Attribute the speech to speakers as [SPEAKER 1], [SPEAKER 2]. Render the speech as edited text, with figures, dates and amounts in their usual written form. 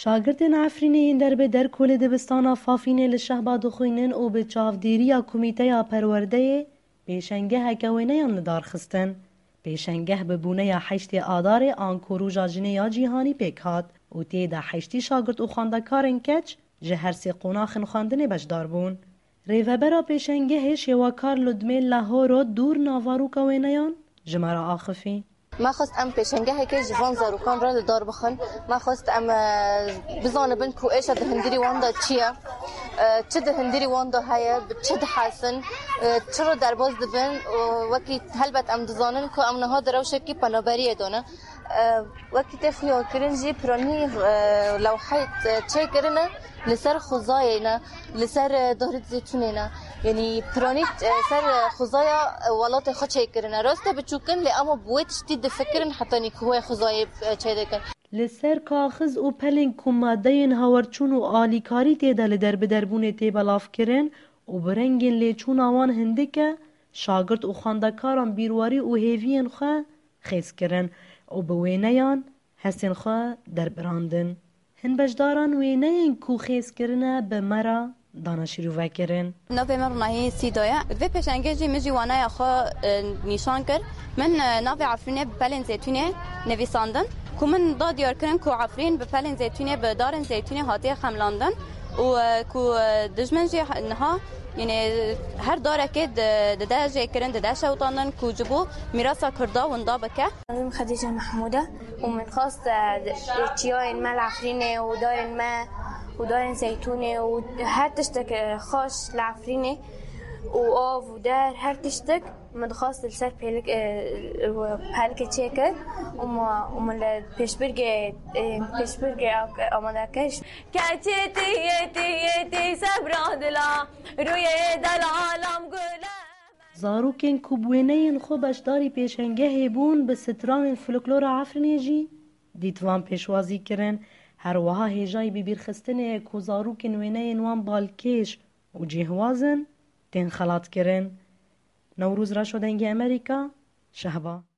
[SPEAKER 1] شاگردên Efrînê yên derbe Derkolê dibistana Fafînê li Şehba dixwînin û bi çavdêriya Komîteya Perwerdeyê pêşengeheke wêneyan li dar xistin. Pêşengeh bi bûneya heştê Adarê Ankorûja Jineya Cîhanî pêk hat û têda heştî şagird û xwendekarên keç ji her sê qonaxên xwendinê beşdar bûn. Rêvebera pêşengehê şêwekar Ludmêl Lahoro dûr navarûka wêneyan ji me re axivî.
[SPEAKER 2] ما خواست ام پیشنگه که جوان زاروکان را دار بخن ما خواست ام بزانبن کو ايش ده هندري واندا چیه چه ده هندري واندا هيا چه ده حسن چرا درباز دبن وقتی هلبت ام دزانن کو ام نها دروشه کی پنابری دونه وقتی تخیا کرن جی پرانی لوحه چه کرنه لسر خزاینا لسر دهرت زيتونينا يعني برانيت سر خزايا ولات خو چه کرنه راسته بچوکن لی اما بویت شدید فکرن حتی نیکوه خزای چه دکن
[SPEAKER 1] لسر کاخز و پلین کمادین هاورچون و آلیکاری تیده لدر بدربونه تی بلاف کرن و برنگین لیچون آوان هندکه شاگرد و خاندکاران بیرواری و هیوین خواه خیز کرن و بوینیان حسین خواه در براندن. هن بجداران وینین کو خیز کرنه به مرا دانشیرو وکرن.
[SPEAKER 3] نوی من رناهی سیدایا. وی پشنگه جی مجی وانای خو نشان کرد. من نوی عفرینه بپلن زیتونه نویساندن. کو من داد یار کردن کو عفرین بپلن زیتونه به دارن زیتونه هاتی خملاندن و کو دشمن جی نها یعنی هر داره که ده جی کردن ده شوطاندن کو جبو میراث کردا وندا بکه.
[SPEAKER 4] من خدیجه محموده و من خواست چیای ما العفرینه و دارن ما ودارن زيتونة وهر تشتك خوش العفرينة وآف ودار هر تشتك مدخاص السر بهالك تشيكر وما بيشبرجي أمانكش
[SPEAKER 5] كاتيتي سبرادلا روی دلالم گله
[SPEAKER 1] زاروکên ku bwêneyên xwe beşdarî pêşengehê bûn bi stranên folklora Efrînê jî dîtvan pêşwazî kirin. her wiha hêjayî bibîrxistinê ku zarokên wêneyên wan balkêş û cêhwaz in tên xelat kirin. Newrûz Reşodengê Amerîka, Şehba.